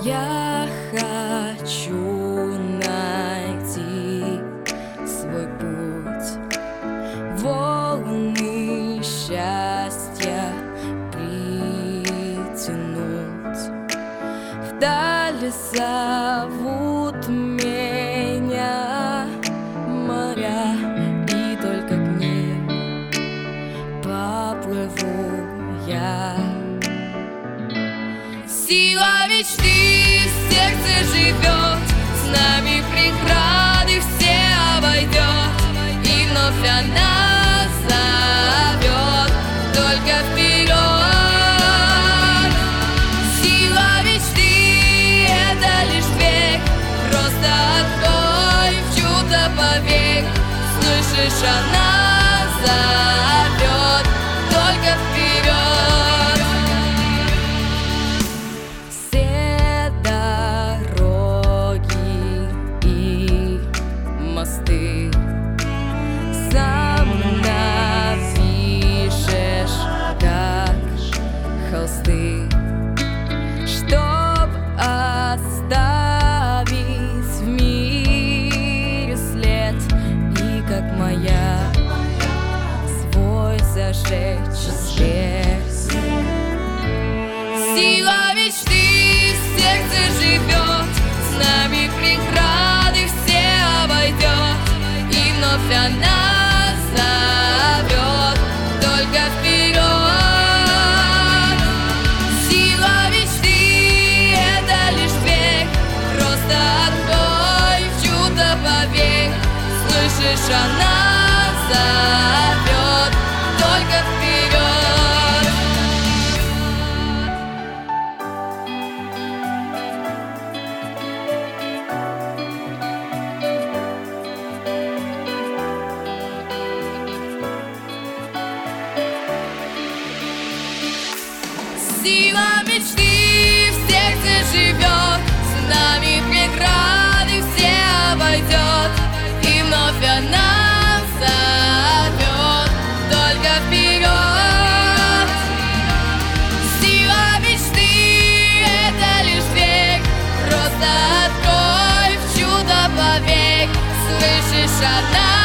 Я хочу найти свой путь, волны счастья притянуть. Вдали зовут меня моря, и только к ним поплыву я. Сила мечты в сердце живет, с нами преграды все обойдет, и вновь она зовет только вперед. Сила мечты — это лишь век, просто открой в чудо повек. Слышишь, она зовет только вперед. Мосты сам напишешь, как холсты, чтоб оставить в мире след, и как маяк свой зажечь свет. Сила мечты в сердце живет, с нами преграды все обойдет, и вновь она зовет только вперед. Сила мечты — это лишь век, просто открой в чудо повек. Слышишь, она зовет только вперед. Сила мечты в сердце живет, с нами преграды все обойдет, и вновь она зовет только вперед. Сила мечты — это лишь век, просто открой в чудо повек. Слышишь, она